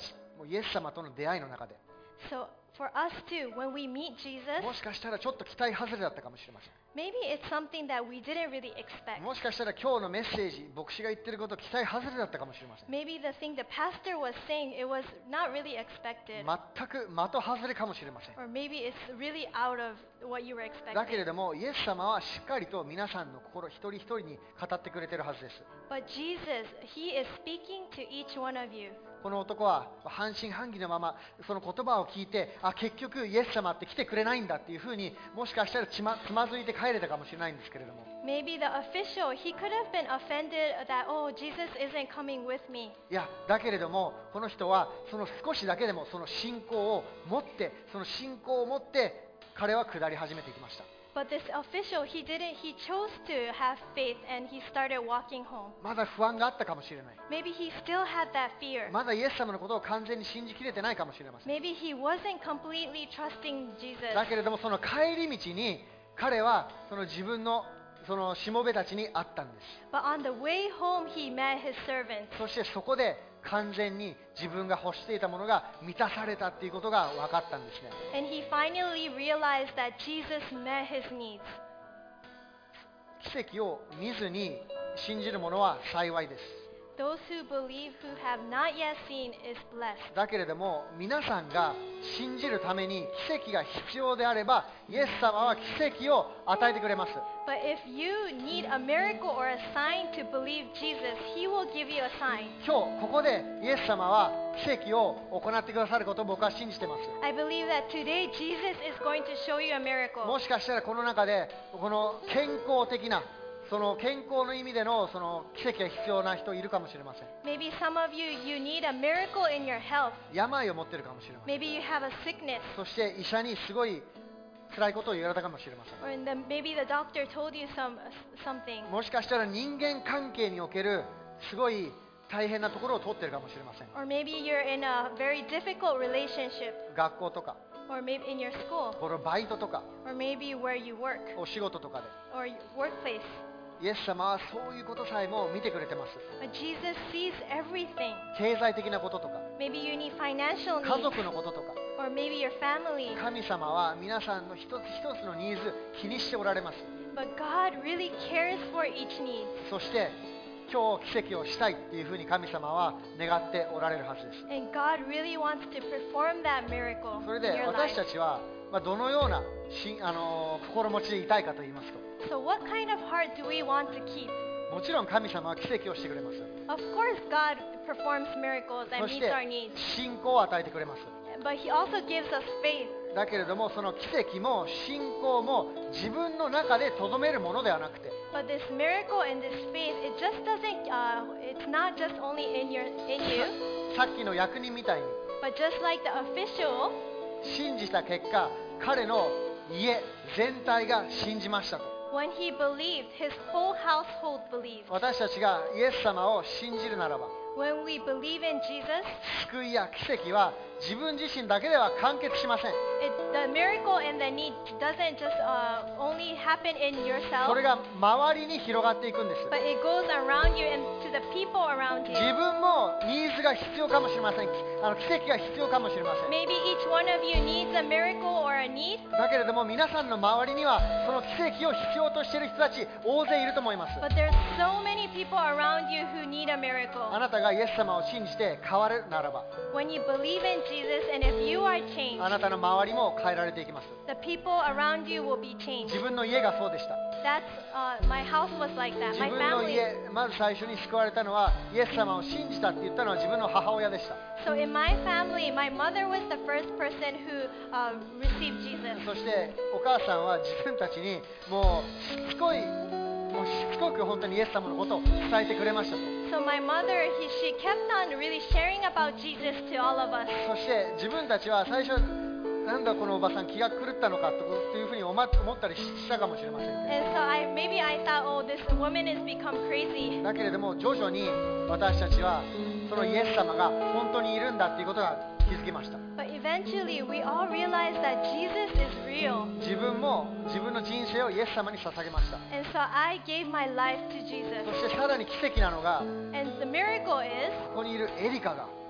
もうイエス様との出会いの中で、 So for us too, when we meet Jesus, もしかしたらちょっと期待外れだったかもしれません。 maybe it's something that we didn't really expect. もしかしたら今日のメッセージ、牧師が言ってること期待外れだったかもしれません。 Maybe the thing the pastor was saying, it was not really expected. 全く的外れかもしれません。 Or maybe it's really out of what you were だけれ expecting. どもイエス様はしっかりと皆さんの心一人一人に語ってくれてるはずです。 But Jesus, He is speaking to each one of you. この男は半信半疑のままその言葉を聞いて、あ、結局イエス様って来てくれないんだっていうふうにもしかしたらつま、つまずいて帰れたかもしれないんですけれども、 Maybe the official, he could have been offended that, oh, Jesus isn't coming with me. いやだけれどもこの人はその少しだけでもその信仰を持ってその信仰を持って彼は下り始めていきました。 But this official, he didn't, he chose to have faith and he started walking home. まだ不安があったかもしれない。 Maybe he still had that fear. まだイエス様のことを完全に信じきれてないかもしれません。 Maybe he wasn't completely trusting Jesus. だけれどもその帰り道に彼はその自分のそのしもべたちに会ったんです。 But on the way home, he met his servants. そしてそこで完全に自分が欲していたものが満たされたっていうことが分かったんですね。 And he finally realized that Jesus met his needs. 奇跡を見ずに信じる者は幸いです。 Those who believe who have not yet seen is blessed. だけれども皆さんが信じるために奇跡が必要であればイエス様は奇跡を与えてくれます。 But if you need a miracle or a sign to believe Jesus, he will give you a sign. 今日ここでイエス様は奇跡を行ってくださることを僕は信じてます。 I believe that today Jesus is going to show you a miracle. もしかしたらこの中でこの健康的なその健康の意味でのその奇跡が必要な人いるかもしれません。 Maybe some of you, you need a miracle in your health. 病を持っているかもしれません。 Maybe you have a sickness. そして医者にすごい辛いことを言われたかもしれません。 Or in the, maybe the doctor told you some, something. もしかしたら人間関係におけるすごい大変なところを通っているかもしれません。 Or maybe you're in a very difficult relationship. 学校とか Or maybe in your school. このバイトとか Or maybe where you work. お仕事とかで Or your workplace. イエス様はそういうことさえも見てくれてます。 But Jesus sees everything. 経済的なこととか Maybe you need financial 家 needs. 族のこととか Or maybe your family. 神様は皆さんの一つ一つのニーズ気にしておられます。 But God really cares for each need. そして今日奇跡をしたいっていうふうに神様は願っておられるはずです。 And God really wants to perform that miracle それ in で your 私 life. たちは、まあ、どのようなし、あのー心持ちでいたいかと言いますと、 So what kind of heart do we want to keep? もちろん神様は奇跡をしてくれます。 Of course God performs miracles そ and し meets て our needs. 信仰を与えてくれます。 But He also gives us faith. だけれどもその奇跡も信仰も自分の中でとどめるものではなくて、 But this miracle and this faith, it just doesn't, uh, it's not just only in, your, in you, さっきの役人みたいに but just like the official, 信じた結果彼の家全体が信じましたと。 when he believed, his whole household believed. 私たちがイエス様を信じるならば When we believe in Jesus, 救いや奇跡は自分自身だけでは完結しません。 it, the miracle and the need doesn't just uh, only happen in そ yourself, れが周りに広がっていくんです。 but it goes around you and to the people around 自 you. 分もニーズが必要かもしれません。あの奇跡が必要かもしれません。 Maybe each one of you needs a miracle or a need, だけれども皆さんの周りにはその奇跡を必要としている人たち大勢いると思います。 but there's so many people around you who need a あ miracle. なたがイエス様を信じて変わるならば When you believe in Jesus and if you are あ changed, なたの周りも変えられていきます。 the people around you will be changed. 自分の家がそうでした。 That's, uh, my house was like that. 自 My 分の family. 家、まず最初に救われたのはイエス様を信じたって言ったのは自分の母親でした。 So in my family, my mother was the first person who uh, received Jesus. そしてお母さんは自分たちにもうしつこいもうしつこく本当にイエス様のことを伝えてくれましたと。 So my mother, he, she kept on really sharing about Jesus to all of us. そして自分たちは最初なんだこのおばさん気が狂ったのかとというふうに思ったりしたかもしれませんけ And so I, maybe I thought, oh, this woman has become crazy. ど、だけれども徐々に私たちはそのイエス様が本当にいるんだっていうことが気づきました。 But eventually, we all realized that Jesus is real. 自分も自分の人生をイエス様に捧げました。 And so I gave my life to Jesus. そしてさらに奇跡なのが And the miracle is ここにいるエリカが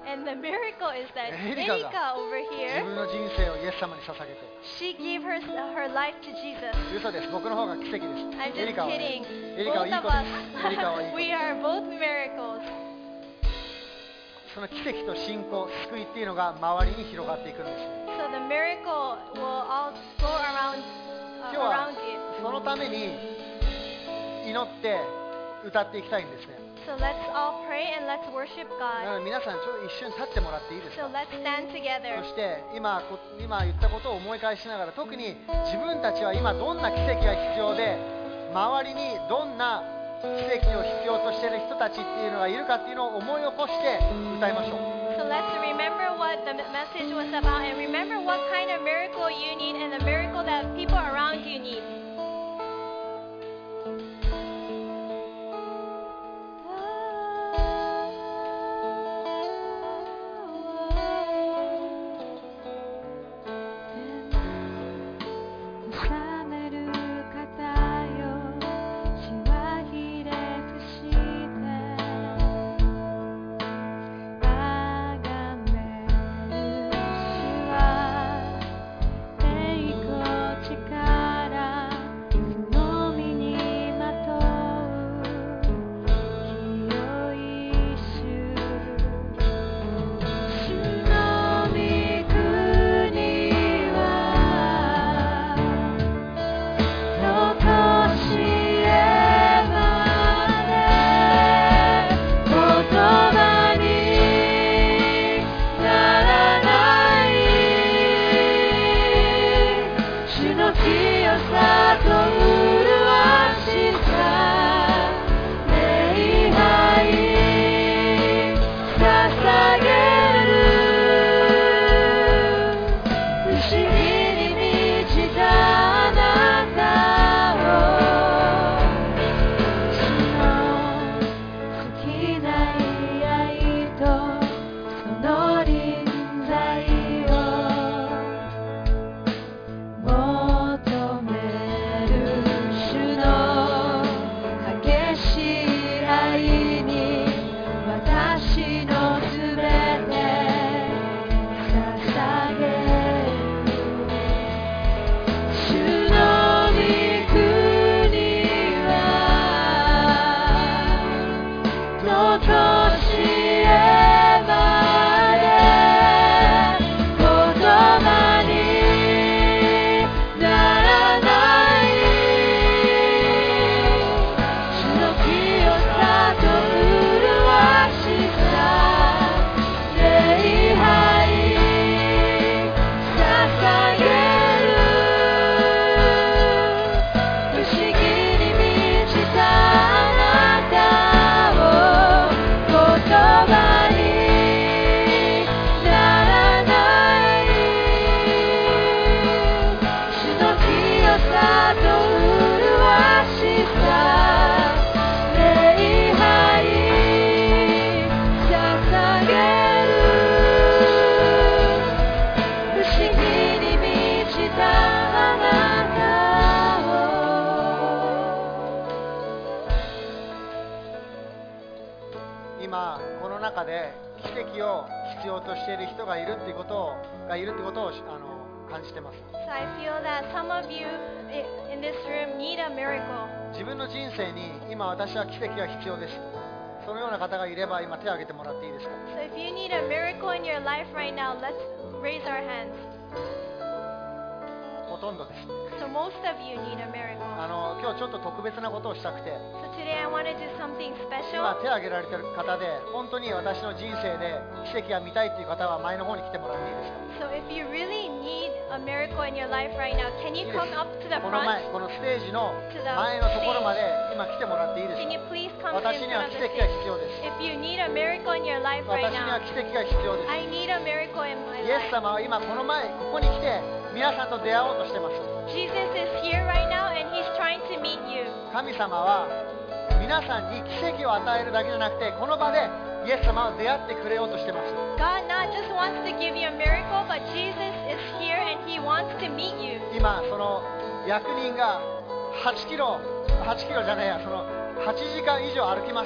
And the miracle is that エリカが Erika over 自 here, 分の人生をイエス様に捧げて she gave her her life to Jesus. 嘘です。僕の方が奇跡です。 I'm エリ just カはね kidding. エリカはい Both い of 子です。エリカはいい us, 子 we です。 are both miracles. その奇跡と信仰、救いっていうのが周りに広がっていくんですね。 So the miracle will all go around 今 uh, 日は around you. そのために祈って歌っていきたいんですね。 So let's all pray and let's worship なの God. で皆さんちょっと一瞬立ってもらっていいです So か。 let's stand そ together. して今こ今言ったことを思い返しながら、特に自分たちは今どんな奇跡が必要で、周りにどんな奇跡を必要としている人たちっていうのがいるかっていうのを思い起こして歌いましょう。 So let's remember what the message was about and remember what kind of miracle you need and the miracle that people around you need. So I feel that some of you in this room need a miracle. 自分の人生に今私は奇跡が必要です。そのような方がいれば今手を挙げてもらっていいですか。 So if you need a miracle in your life right now, let's raise our hands. ほとんどです。 So most of you need a miracle. あの今日ちょっと特別なことをしたくて、 So today I want to do something 今 special. 手を挙げられている方で本当に私の人生で奇跡が見たいという方は前の方に来てもらっていいですか。 So if you really need a miracle in your life right now, can いい you です come up to the この前 front? このステージの前のところまで今来てもらっていいです Can か。 you please come to 私 in には front 奇 of the 跡が stage? 必要です。 If you need a miracle in your life 私 right に now, は奇跡が必要です。 I need a miracle in my イエス life. 様は今この前ここに来て皆さんと出会おうとしてます。 Jesus is here right now and he's trying to meet you. 神様は皆さんに奇跡を与えるだけじゃなくてこの場でイエス様は出会ってくれようとしてます。 God not just wants to give you a miracle, but Jesus is here and he wants to meet you. 今その役人がはちキロはちキロじゃないやそのはちじかん以上歩きましたと。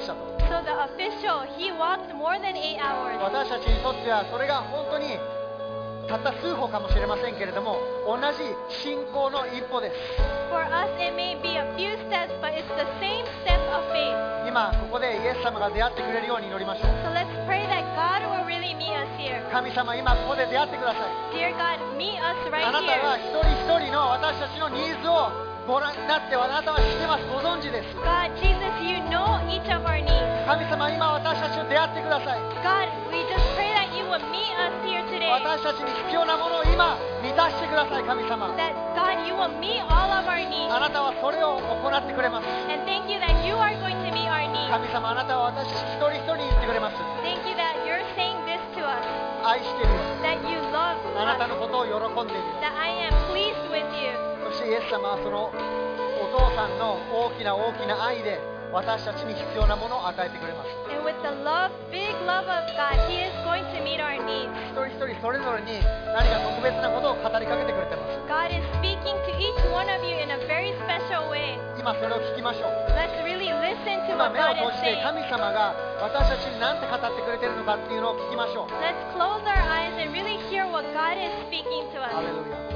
so the official, he walked more than eight hours. 私たちにとってはそれが本当にたった数歩かもしれませんけれども、同じ信仰の一歩です。 For us, it may be a few steps, but it's the same step of faith. 今ここでイエス様が出会ってくれるように祈りましょう。 So let's pray that God will really meet us here. 神様、今ここで出会ってください。 Dear God, meet us あ right なたが here. 一人一人の私たちのニーズをご覧になって、あなたは知ってます、ご存知です。 God, Jesus, you know each of our needs. 神様、今私たちと出会ってください。 God, we just pray that you will meet us here today. 私たちに必要なものを今満たしてください。神様、 That God, you will meet all of our needs. あなたはそれを行ってくれます。 And thank you that you are going to meet our needs. 神様、あなたは私たち一人一人に言ってくれます。 Thank you that you're saying this to us. 愛してるよ。 That you love あなた us. のことを喜んでいるよ。 That I am pleased with you. そしてイエス様はそのお父さんの大きな大きな愛で私たちに必要なものを与えてくれます。 And with the love, big love of God, He is going to meet our needs. 一人一人それぞれに何か特別なことを語りかけてくれてます。 God is speaking to each one of you in a very special way. 今それを聞きましょう。 Let's really listen to 今 what 目を God 閉 is じて saying. 神様が私たちに何て語ってくれてるのかっていうのを聞きましょう。 Let's close our eyes and really hear what God is speaking to ハレ us. ルヤ。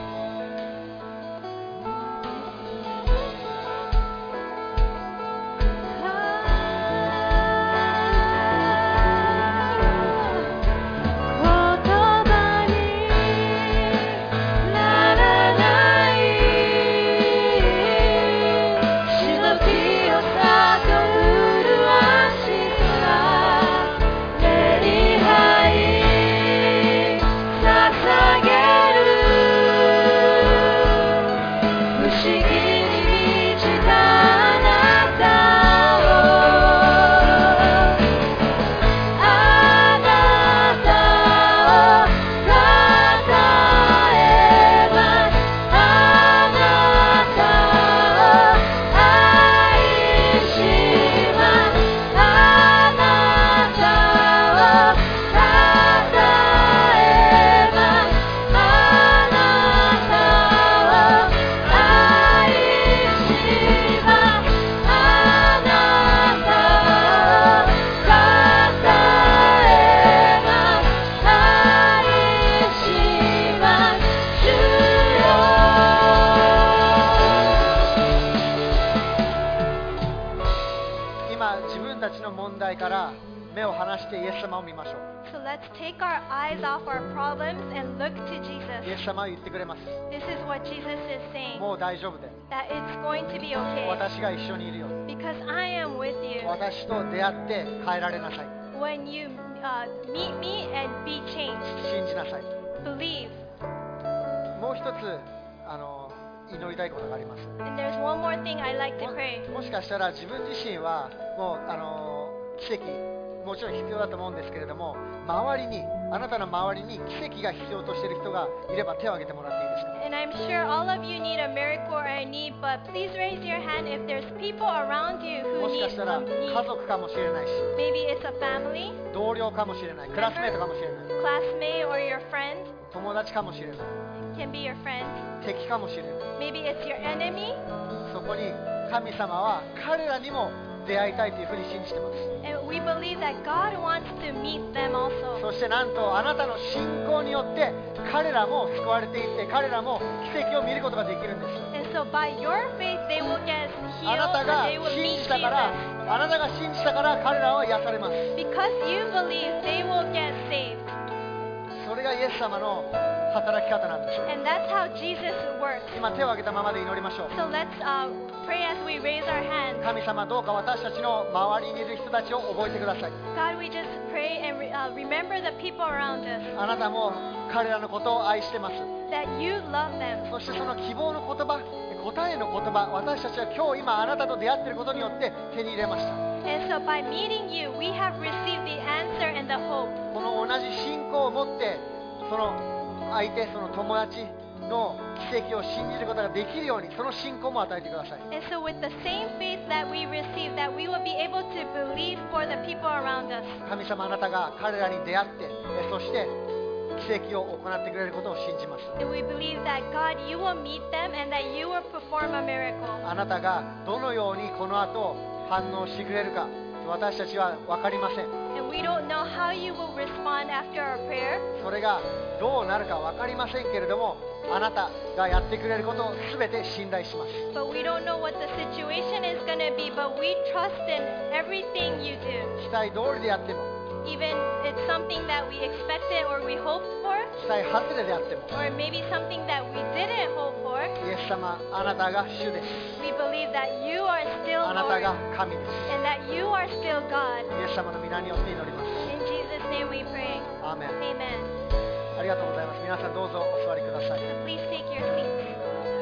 から目を離してイエス様を見ましょう。 So let's take our eyes off our problems and look to イ Jesus. エス様は言ってくれます。 This is what Jesus is saying. もう大丈夫で。 That it's going to be okay. 私が一緒にいるよ。 Because I am with you. 私と出会って変えられなさい。 When you uh, meet me and be changed, 信じなさい。 believe. もう一つあの祈りたいことがあります。 And there's one more thing I'd like to も pray. もしかしたら自分自身はもうあの奇跡もちろん必要だと思うんですけれども、周りにあなたの周りに奇跡が必要としている人がいれば手を挙げてもらっていいですか。 And I'm sure all of you need a miracle or a need, but please raise your hand if there's people around you も who しか need したら some 家 need. 族かもしれないし、 Maybe it's a family, 同僚かもしれない、クラスメートかもしれない、 classmate, or your friend. 友達かもしれない、 Can be your friend. 敵かもしれない。 Maybe it's your enemy. そこに神様は彼らにも出会いたいというふうに信じてます。 And we believe that God wants to meet them also. そしてなんとあなたの信仰によって彼らも救われていって彼らも奇跡を見ることができるんです。 And so by your faith, they will get あな healed た and が they will 信 meet じたから Jesus. あなたが信じたから彼らは癒されます。 Because you believe, they will get saved. それがイエス様の働き方なんです。 And that's how Jesus works. 今手を挙げたままで祈りましょう。 So let's uh, pray as we raise our hands. 神様、どうか私たちの周りにいる人たちを覚えてください。 God, we just pray and re- uh, remember the people around us, あなたも彼らのことを愛してます。 that you love them. そしてその希望の言葉、答えの言葉、私たちは今日今あなたと出会っていることによって手に入れました。 And so by meeting you, we have received the answer and the hope. この同じ信仰を持ってその相手、その友達の奇跡を信じることができるようにその信仰も与えてください。 And so with the same faith that we receive, that we will be able to believe for the people around us. 神様、あなたが彼らに出会ってえそして奇跡を行ってくれることを信じます。 And we believe that God, you will meet them and that you will perform a miracle. あなたがどのようにこの後反応してくれるか私たちは分かりません。 And we don't know how you will respond after our prayer. それがどうなるか分かりませんけれども、あなたがやってくれることを全て信頼します。 But we don't know what the situation is going to be, but we trust in everything you do. 期待通りであっても、 Even it's something that we expected or we hoped for, 期待外れであっても、 or maybe something that we didn't hope for. イエス様、あなたが主です。 We believe that you are still あなた Lord が神です。 and that you are still God. イエス様の皆によって祈ります。 In Jesus' name we pray. アーメン。 Amen. ありがとうございます。皆さんどうぞお座りください。 So please take your seats.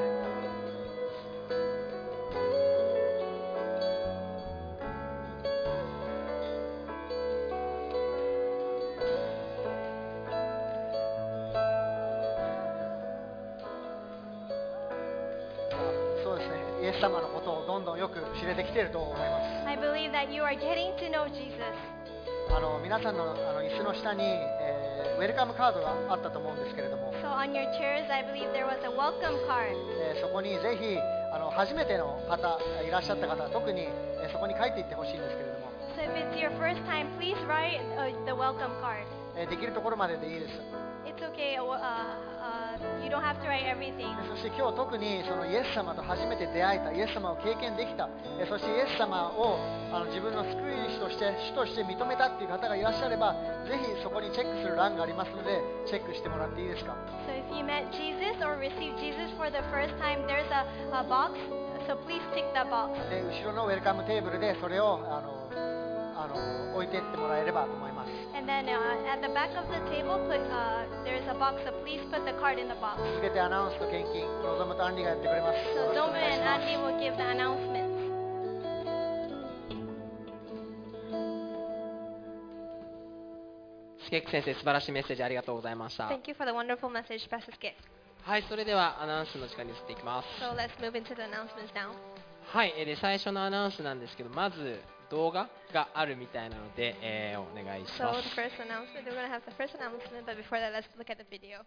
そうですね。イエス様のことをどんどんよく知れてきていると思います。 I believe that you are getting to know Jesus. あの皆さんのあの椅子の下に、えーウェルカムカードがあったと思うんですけれども、 So on your chairs, I believe there was a welcome card. えーそこにぜひあの初めての方いらっしゃった方は特に、えーそこに書いていってほしいんですけれども、 So if it's your first time, please write uh, the welcome card. えーできるところまででいいです。 It's okay. Uh, uh, you don't have to write everything. そして今日特にそのイエス様と初めて出会えた、イエス様を経験できた、えーそしてイエス様をあの自分の救い主として主として認めたっていう方がいらっしゃれば、ぜひそこにチェックする欄がありますのでチェックしてもらっていいですか。 So if you met Jesus or received Jesus for the first time, there's a, a box. So please tick that box. で後ろのウェルカムテーブルでそれをあのあの置いていってもらえればと思います。 And then uh, at the back of the table, put, uh, there's a box. So please put the card in the box. 続けてアナウンスと献金、望むとアンリがやってくれます。 So よろしくお Domu 願いし and ます Andy will give the announcements. スケック先生、素晴らしいメッセージありがとうございました。 Thank you for the wonderful message, Pastor Skip. はい、それではアナウンスの時間に移っていきます。 So let's move into the announcements now. はい、えーで最初のアナウンスなんですけど、まず動画があるみたいなので、えーお願いし So ます the。first announcement, we're going to have the first announcement, but before that, let's look at the video.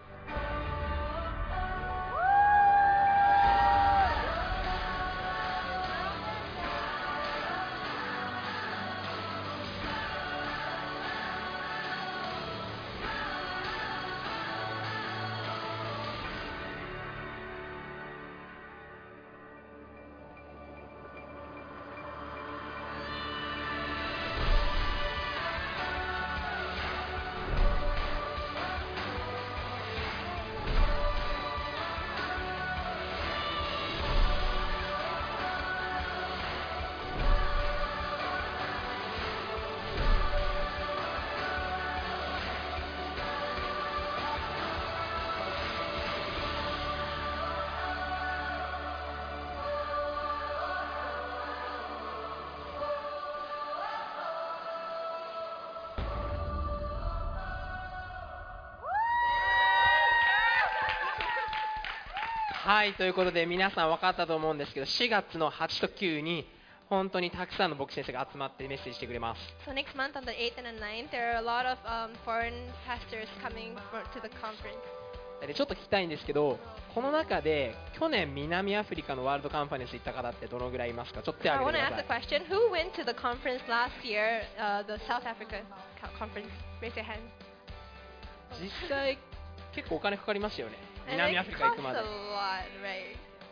はい、ということで皆さん分かったと思うんですけど、しがつのはちとくに本当にたくさんの牧師先生が集まってメッセージしてくれます。 So next month on the eighth and the ninth, there are a lot of um, foreign pastors coming for, to the conference. でちょっと聞きたいんですけど、この中で去年南アフリカのワールドカンファレンス行った方ってどのぐらいいますか？ちょっと手 So を I 挙 want げ to てくだ ask さ the い。 question, who went to the conference last year, uh, the South Africa co- conference? Raise your hand. 実際結構お金かかりましたよね。 And 南ア it フリカ行 costs くま a で。 lot, right?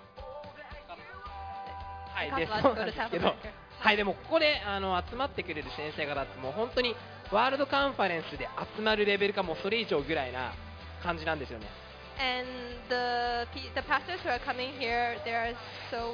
はい、 It で costs a そう lot to なん go で to すけ South ど、 Africa. はいでもここであの集まってくれる先生方ってもう本当にワールドカンファレンスで集まるレベルかもうそれ以上ぐらいな感じなんですよね。 And the pe- the pastors who are coming here, they are so.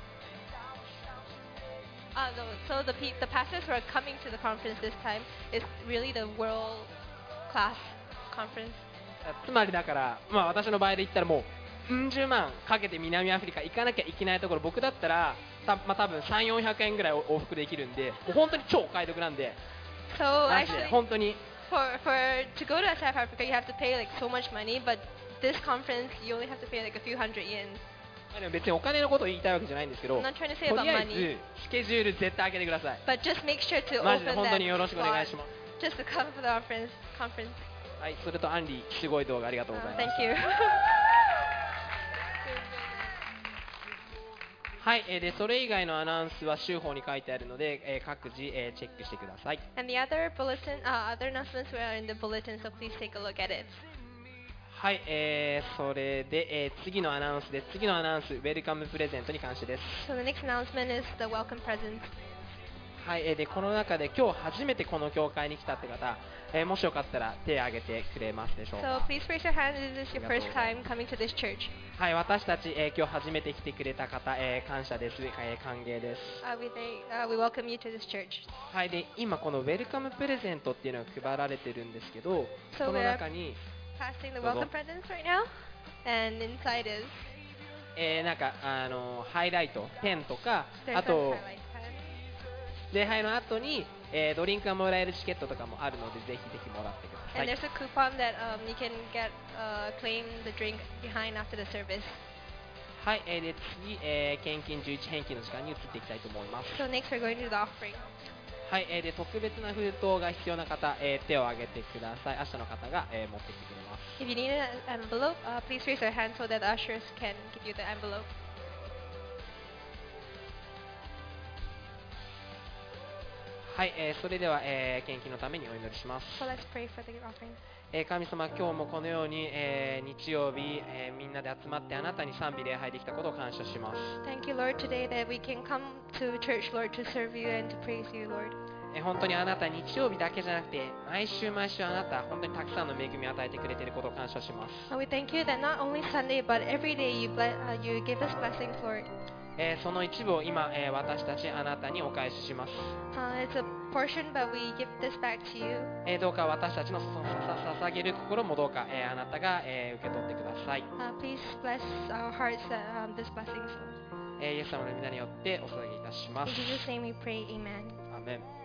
Uh, no, so the pe- the pastors who are coming to the conference this time is really the world class conference. つまりだから、まあ、私の場合で言ったらもううん十万かけて南アフリカ行かなきゃいけないところ、僕だったらた、まあ、多分さんびゃくよんひゃくえんぐらい往復できるんで、もう本当に超お買い得なんで、 So マジで actually, 本当に for for to go to South Africa, you have to pay like so much money, but this conference you only have to pay like a few hundred yen. まあでも別にお金のことを言いたいわけじゃないんですけど、 I'm not trying to say と about りあえ money, ずスケジュール絶対開けてください。 but just make sure to マジで open 本当 that によろしくお願い slot します。 just to come for the conference. Conference. はい、それとアンリーすごい動画ありがとうご Uh, ざいます。 thank you. はい、えーでそれ以外のアナウンスは州法に書いてあるので、えー各自、えーチェックしてください。 And the other bulletin, uh, other announcements were in the bulletin, so please take a look at it. はい、えーそれで、えー次のアナウンスです。次のアナウンス、ウェルカムプレゼントに関してです。 So the next announcement is the welcome presents. はい、えーでこの中で今日初めてこの教会に来たって方、えーもしよかったら手を挙げてくれますでしょう So か。 please raise your hand if this is your first time coming to this church. はい、私たち、えー今日初めて来てくれた方、えー感謝です、えー歓迎です。 Uh, we, thank, uh, we welcome you to this church. はい、で今このウェルカムプレゼントっていうのが配られてるんですけど、 So この we're 中に、 passing the どうぞ。 welcome presents right now. And inside is えーなんかあのハイライト、ペンとか、 there's あ a と highlight pen. 礼拝の後に、えードリンクがもらえるチケットとかもあるので、ぜひぜひもらってくださ And い。 there's a coupon that um, you can get, uh, claim the drink behind after the service. はい、えーで次、えー献金じゅういち返金の時間に移っていきたいと思います。 So next we're going to the offering. はい、えーで特別な封筒が必要な方、えー手を挙げてください。明日の方が、えー持ってきてくれます。 If you need an envelope, uh, please raise your hand so that the ushers can give you the envelope. はい、えーそれでは、えー献金のためにお祈りします。 So let's pray for the offering. えー神様、今日もこのように、えー日曜日、えーみんなで集まってあなたに賛美礼拝できたことを感謝します。 Thank you, Lord, today that we can come to church, Lord, to serve you and to praise you, Lord. えー本当にあなた、日曜日だけじゃなくて、毎週毎週あなた、本当にたくさんの恵みを与えてくれていることを感謝します。 And we thank you that not only Sunday, but every day you, ble- uh, you give us blessings, Lord. えーその一部を今、えー私たちあなたにお返しします。 Uh, it's a portion, but we give this back to you. えーどうか私たちのそのささ捧げる心もどうか、えーあなたが、えー受け取ってください。 Uh, please bless our hearts that um, this blessings, Lord. えーイエス様の皆によってお捧げいたしま In す。 Jesus' name we pray, amen. アーメン。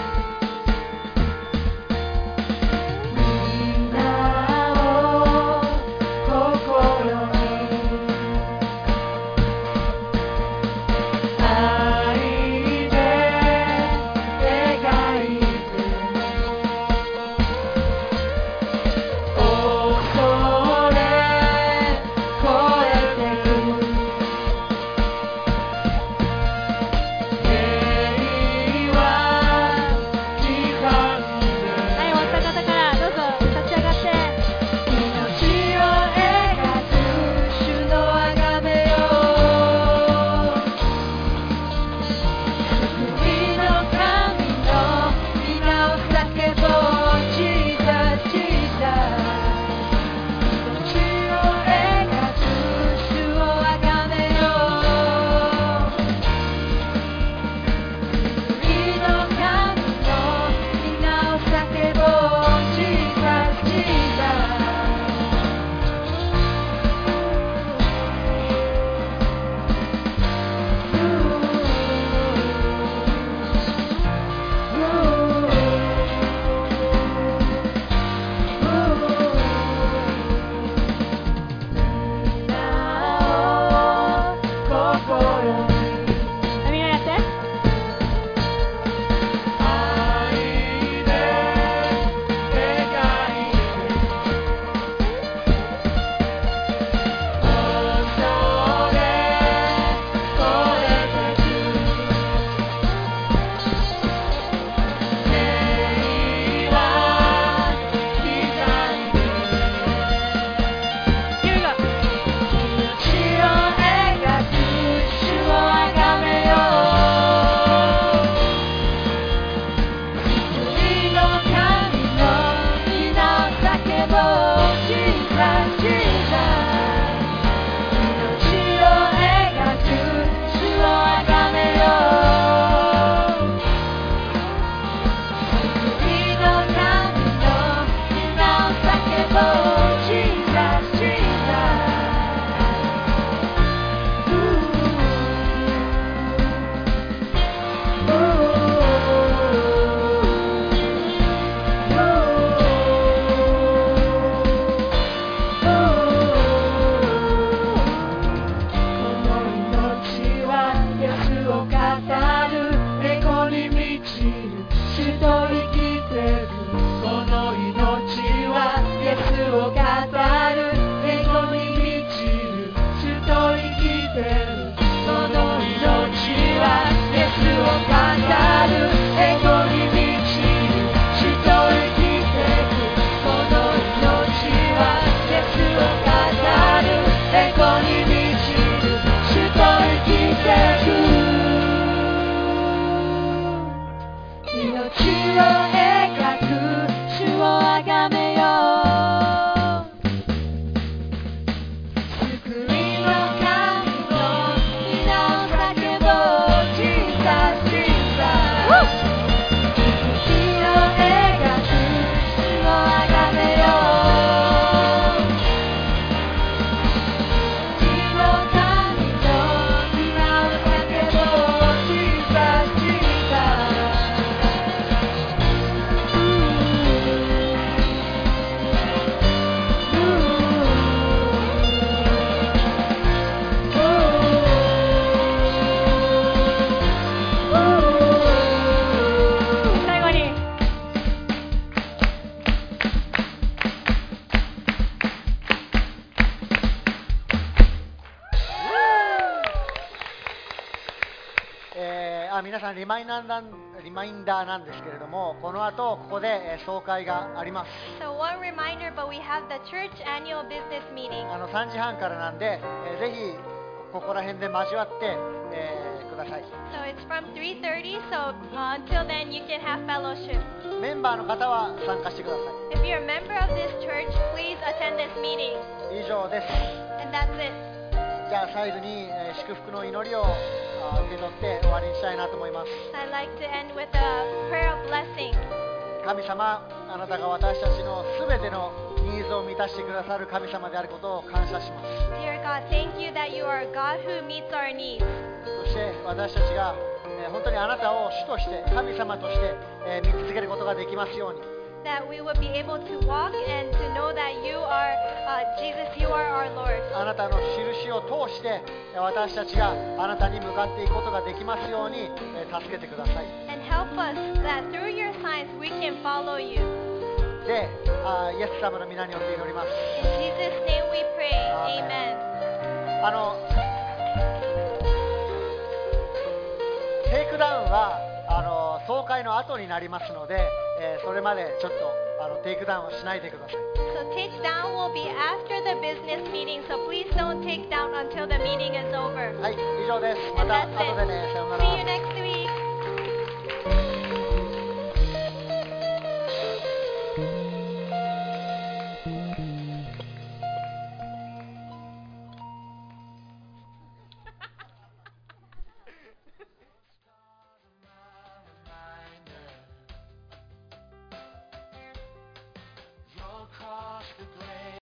みんなを地を描く主をあがめよう救いの神の皆を叫ぼうジーザスジーザス地を描く主をあがめよう地の神の皆を叫ぼうジーザスジーザス最後にえーあ皆さんリマインダーなんリマインダーなんですけれども、この後ここでえー総会があります。 So one reminder, but we have the church annual business meeting. あのさんじはんからなんで、えーぜひここら辺で交わって、えーください。 So it's from three thirty, so uh, until then you can have fellowship. メンバーの方は参加してくださ If you're a member of this church, please attend this meeting. い。以上です。 And that's it. じゃあ最後に、えー祝福の祈りをあー受け取って終わりにしたいなと思います。 I'd like to end with a prayer of blessing. 神様、あなたが私たちのすべてのニーズを満たしてくださる神様であることを感謝します。 Dear God, thank you that you are a God who meets our needs. そして私たちが、えー本当にあなたを主として神様として、えー見続けることができますように。 That we would be able to walk and to know that you are, uh, Jesus, you are our Lord. あなたの印を通してえー私たちがあなたに向かっていくことができますように、えー助けてください。 And help us that through your signs we can follow you. で、あーイエス様の皆によって祈ります。 In Jesus' name we pray. Amen. Amen. あのテイクダウンはあの総会の後になりますので、えーそれまでちょっとあのテイクダウンはしないでください。 So take down will be after the business meeting, so please don't take down until the meeting is over. はい、以上です。ま And た that's 後でね、さような it. See you ら。 next